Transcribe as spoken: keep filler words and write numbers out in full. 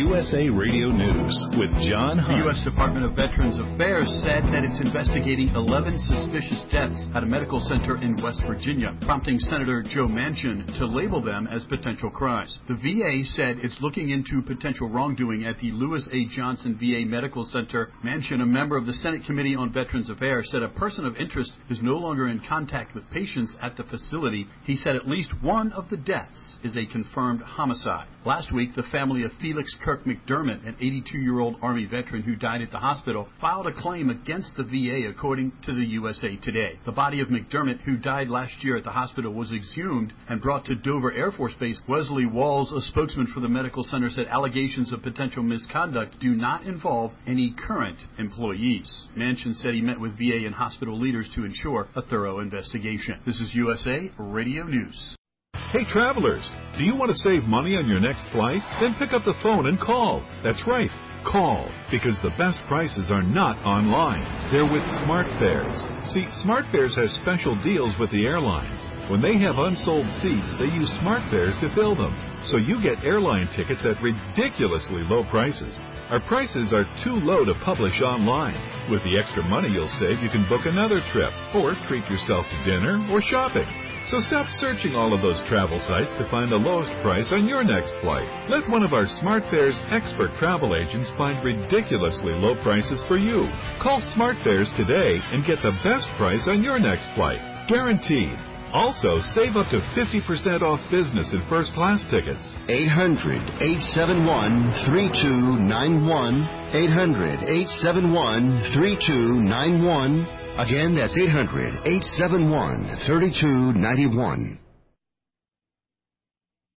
U S A Radio News with John Hunt. The U S Department of Veterans Affairs said that it's investigating eleven suspicious deaths at a medical center in West Virginia, prompting Senator Joe Manchin to label them as potential crimes. The V A said it's looking into potential wrongdoing at the Lewis A. Johnson V A Medical Center. Manchin, a member of the Senate Committee on Veterans Affairs, said a person of interest is no longer in contact with patients at the facility. He said at least one of the deaths is a confirmed homicide. Last week, the family of Felix Kirk McDermott, an eighty-two-year-old Army veteran who died at the hospital, filed a claim against the V A, according to the U S A Today. The body of McDermott, who died last year at the hospital, was exhumed and brought to Dover Air Force Base. Wesley Walls, a spokesman for the medical center, said allegations of potential misconduct do not involve any current employees. Manchin said he met with V A and hospital leaders to ensure a thorough investigation. This is U S A Radio News. Hey travelers, do you want to save money on your next flight? Then pick up the phone and call. That's right, call, because the best prices are not online. They're with SmartFares. See, SmartFares has special deals with the airlines. When they have unsold seats, they use SmartFares to fill them. So you get airline tickets at ridiculously low prices. Our prices are too low to publish online. With the extra money you'll save, you can book another trip, or treat yourself to dinner or shopping. So stop searching all of those travel sites to find the lowest price on your next flight. Let one of our SmartFares expert travel agents find ridiculously low prices for you. Call SmartFares today and get the best price on your next flight. Guaranteed. Also, save up to fifty percent off business and first class tickets. eight hundred, eight seven one, three two nine one. eight hundred, eight seven one, three two nine one. Again, that's eight hundred, eight seven one, three two nine one.